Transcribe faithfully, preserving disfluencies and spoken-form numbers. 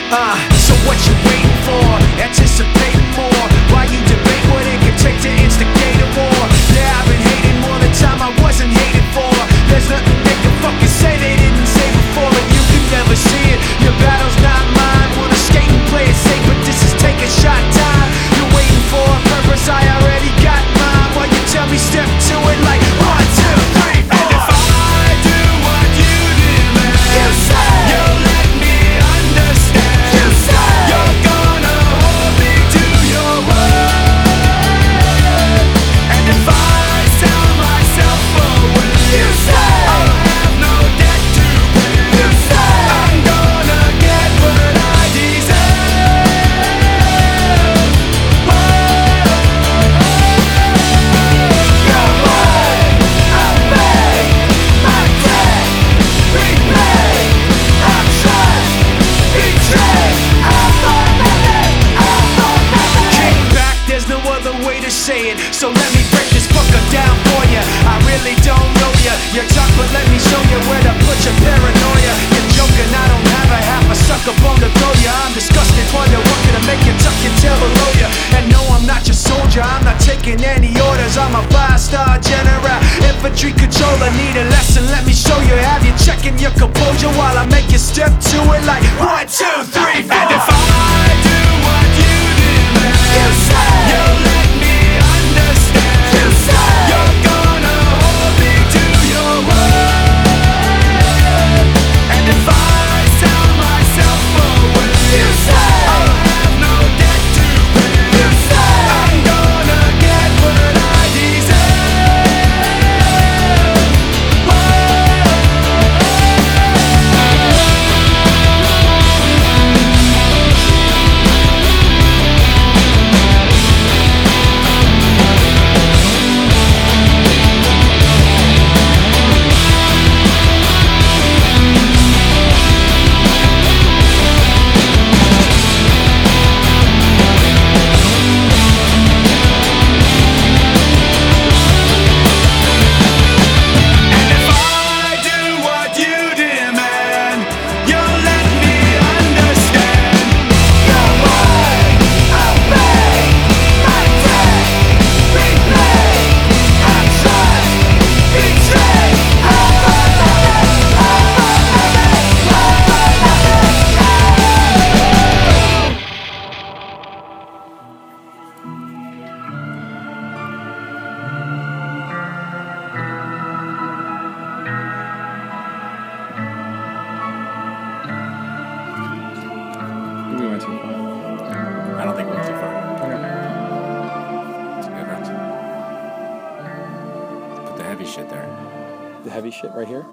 Uh, so what you waiting for? Anticipating more. Why you debate what it could take to instigate a war? Yeah, I've been hating more the time I wasn't hated for. There's nothing they can fucking say they didn't say before, and you can never see it. Your battle's not mine. Wanna skate and play it safe, but this is take a shot time. You're waiting for a purpose, I already got mine. While you tell me step to it like one, two, three, four. And if I do what you demand, you say you'll let me understand. You say you're gonna hold me to your word. And if I sell myself away, you say I'll have no debt to pay. You say I'm gonna get what I deserve. Whoa. Your word, I'll make my debt repay. I trust, betray. I'm for nothing, I'm for nothing. Kick back, there's no other way to say it. So let me break this fucker down for ya. I really don't know ya. You talk, but let me show you where to put your paranoia. You're joking, I don't have a half a sucker bone to throw ya. I'm disgusted, wonder what could make you tuck your tail below ya. And no, I'm not your soldier, I'm not taking any orders. I'm a five-star general, infantry controller. Need a lesson, let me show you. Have you checking your composure while I make you step to it like one, two, three, four. And if I do what you demand, you say you'll let me understand. You say you're gonna hold me to your word. And if I sell myself away, you say I'll have no debt to pay. You say I'm gonna get what I deserve. Whoa. And if I do what you demand, you'll let me understand. Your word, I'll make my debt repay. I trust, betray. I'm for nothing, I'm for nothing, I'm for nothing. We went too far. I don't think we went too far. Okay. It's a good run. Put the heavy shit there. The heavy shit right here.